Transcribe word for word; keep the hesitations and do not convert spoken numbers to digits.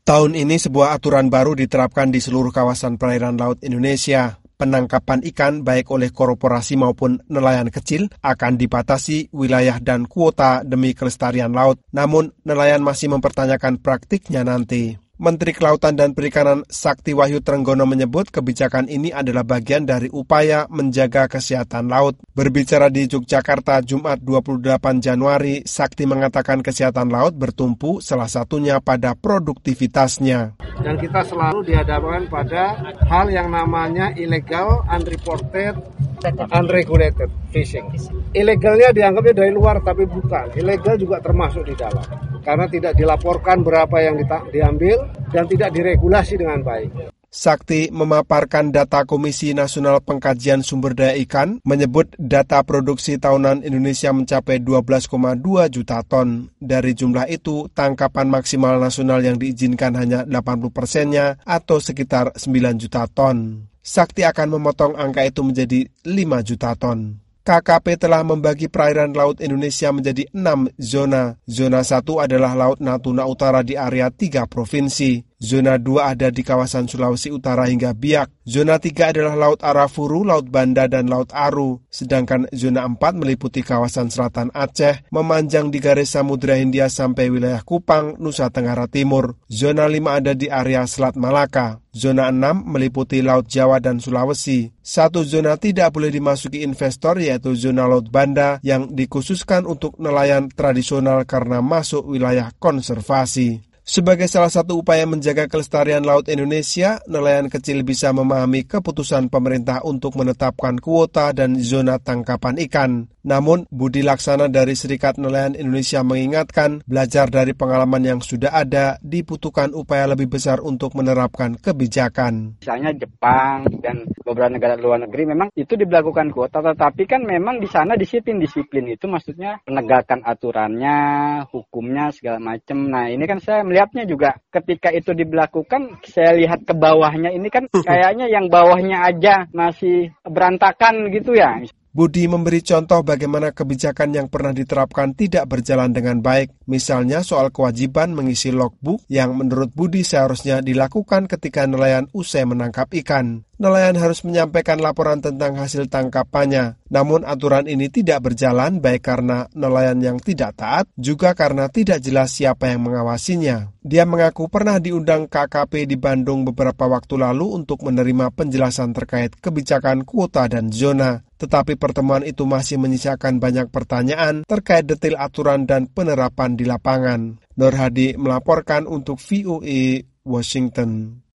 Tahun ini sebuah aturan baru diterapkan di seluruh kawasan perairan laut Indonesia. Penangkapan ikan baik oleh korporasi maupun nelayan kecil akan dibatasi wilayah dan kuota demi kelestarian laut. Namun nelayan masih mempertanyakan praktiknya nanti. Menteri Kelautan dan Perikanan Sakti Wahyu Trenggono menyebut kebijakan ini adalah bagian dari upaya menjaga kesehatan laut. Berbicara di Yogyakarta Jumat dua puluh delapan Januari, Sakti mengatakan kesehatan laut bertumpu salah satunya pada produktivitasnya. Dan kita selalu dihadapkan pada hal yang namanya illegal, unreported, unregulated fishing. Ilegalnya dianggapnya dari luar, tapi bukan. Ilegal juga termasuk di dalam. Karena tidak dilaporkan berapa yang diambil dan tidak diregulasi dengan baik. Sakti memaparkan data Komisi Nasional Pengkajian Sumber Daya Ikan menyebut data produksi tahunan Indonesia mencapai dua belas koma dua juta ton. Dari jumlah itu, tangkapan maksimal nasional yang diizinkan hanya delapan puluh persennya atau sekitar sembilan juta ton. Sakti akan memotong angka itu menjadi lima juta ton. K K P telah membagi perairan laut Indonesia menjadi enam zona. Zona satu adalah Laut Natuna Utara di area tiga provinsi. Zona dua ada di kawasan Sulawesi Utara hingga Biak. Zona tiga adalah Laut Arafuru, Laut Banda, dan Laut Aru. Sedangkan zona empat meliputi kawasan selatan Aceh, memanjang di garis Samudra Hindia sampai wilayah Kupang, Nusa Tenggara Timur. Zona lima ada di area Selat Malaka. Zona enam meliputi Laut Jawa dan Sulawesi. Satu zona tidak boleh dimasuki investor yaitu zona Laut Banda yang dikhususkan untuk nelayan tradisional karena masuk wilayah konservasi. Sebagai salah satu upaya menjaga kelestarian laut Indonesia, nelayan kecil bisa memahami keputusan pemerintah untuk menetapkan kuota dan zona tangkapan ikan. Namun, Budi Laksana dari Serikat Nelayan Indonesia mengingatkan, belajar dari pengalaman yang sudah ada, dibutuhkan upaya lebih besar untuk menerapkan kebijakan. Misalnya Jepang dan beberapa negara luar negeri memang itu diberlakukan kuota, tetapi kan memang di sana disiplin-disiplin itu maksudnya penegakan aturannya, hukumnya segala macam. Nah ini kan saya melihatnya juga ketika itu diberlakukan, saya lihat ke bawahnya ini kan kayaknya yang bawahnya aja masih berantakan gitu ya. Budi memberi contoh bagaimana kebijakan yang pernah diterapkan tidak berjalan dengan baik. Misalnya soal kewajiban mengisi logbook yang menurut Budi seharusnya dilakukan ketika nelayan usai menangkap ikan. Nelayan harus menyampaikan laporan tentang hasil tangkapannya. Namun aturan ini tidak berjalan baik karena nelayan yang tidak taat, juga karena tidak jelas siapa yang mengawasinya. Dia mengaku pernah diundang K K P di Bandung beberapa waktu lalu untuk menerima penjelasan terkait kebijakan kuota dan zona. Tetapi pertemuan itu masih menyisakan banyak pertanyaan terkait detail aturan dan penerapan di lapangan. Nur Hadi melaporkan untuk V O A Washington.